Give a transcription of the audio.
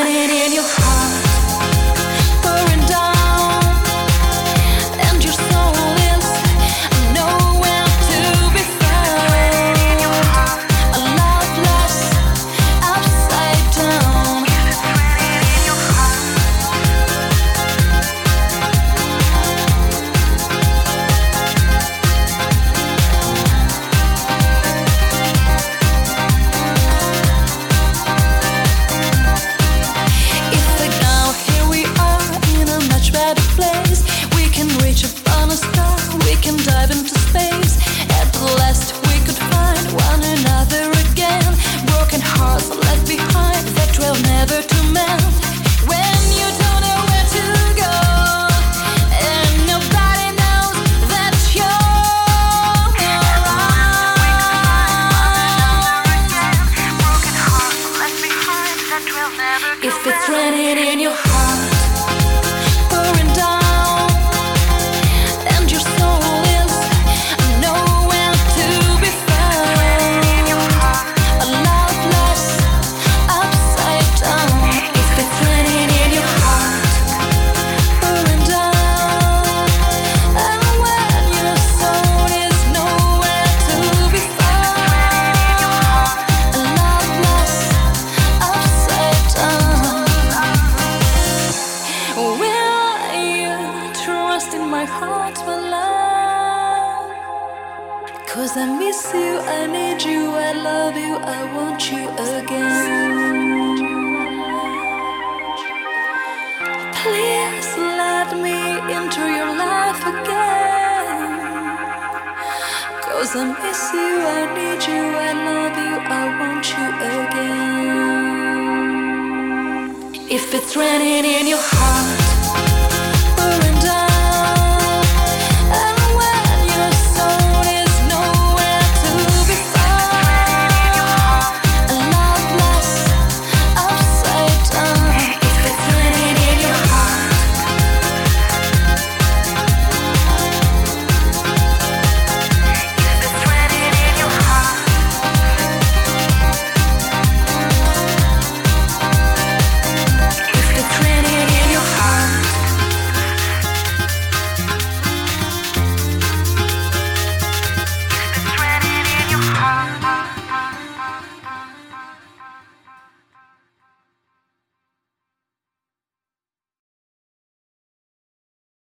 raining in your heart, pouring down, and your soul is nowhere to be found. A love lost upside down. Dive into space. At last we could find one another again. Broken hearts left behind that will never to mend. When you don't know where to go, and nobody knows that you're around. Broken hearts left behind that will never to mend. If it's raining in your heart, pouring down. My heart will love, 'cause I miss you, I need you, I love you, I want you again. Please let me into your life again, 'cause I miss you, I need you, I love you, I want you again. If it's raining in your heart,